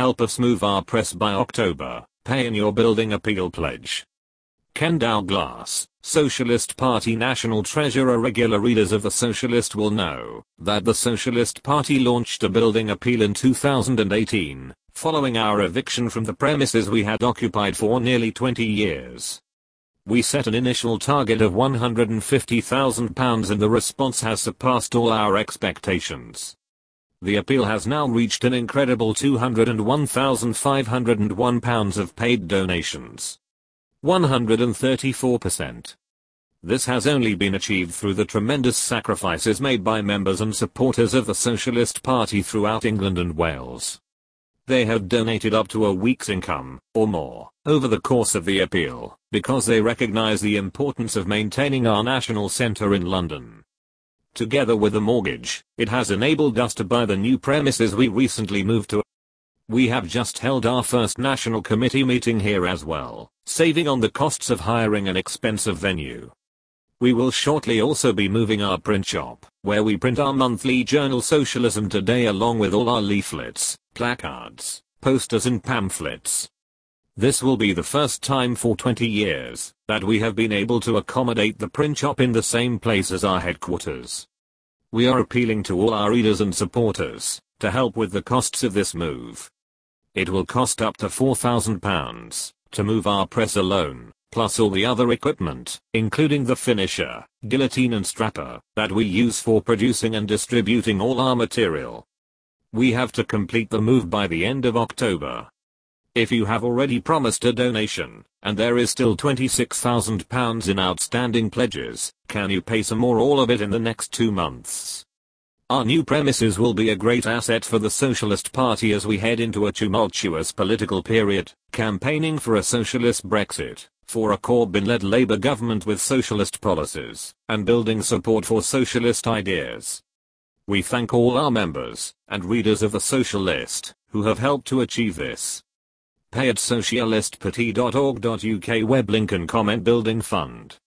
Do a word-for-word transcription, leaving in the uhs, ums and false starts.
help us move our press by October, pay in your building appeal pledge. Ken Douglas, Socialist Party National Treasurer. Regular readers of The Socialist will know that the Socialist Party launched a building appeal in two thousand eighteen, following our eviction from the premises we had occupied for nearly twenty years. We set an initial target of one hundred fifty thousand pounds and the response has surpassed all our expectations. The appeal has now reached an incredible two hundred one thousand five hundred one pounds of paid donations. one hundred thirty-four percent. This has only been achieved through the tremendous sacrifices made by members and supporters of the Socialist Party throughout England and Wales. They have donated up to a week's income, or more, over the course of the appeal, because they recognise the importance of maintaining our national centre in London. Together with the mortgage, it has enabled us to buy the new premises we recently moved to. We have just held our first national committee meeting here as well, saving on the costs of hiring an expensive venue. We will shortly also be moving our print shop, where we print our monthly journal Socialism Today along with all our leaflets, placards, posters and pamphlets. This will be the first time for twenty years that we have been able to accommodate the print shop in the same place as our headquarters. We are appealing to all our readers and supporters to help with the costs of this move. It will cost up to four thousand pounds to move our press alone, plus all the other equipment, including the finisher, guillotine and strapper, that we use for producing and distributing all our material. We have to complete the move by the end of October. If you have already promised a donation, and there is still twenty-six thousand pounds in outstanding pledges, can you pay some more, all of it in the next two months? Our new premises will be a great asset for the Socialist Party as we head into a tumultuous political period, campaigning for a socialist Brexit, for a Corbyn-led Labour government with socialist policies, and building support for socialist ideas. We thank all our members and readers of The Socialist who have helped to achieve this. Pay at socialist party dot org dot U K web link and comment building fund.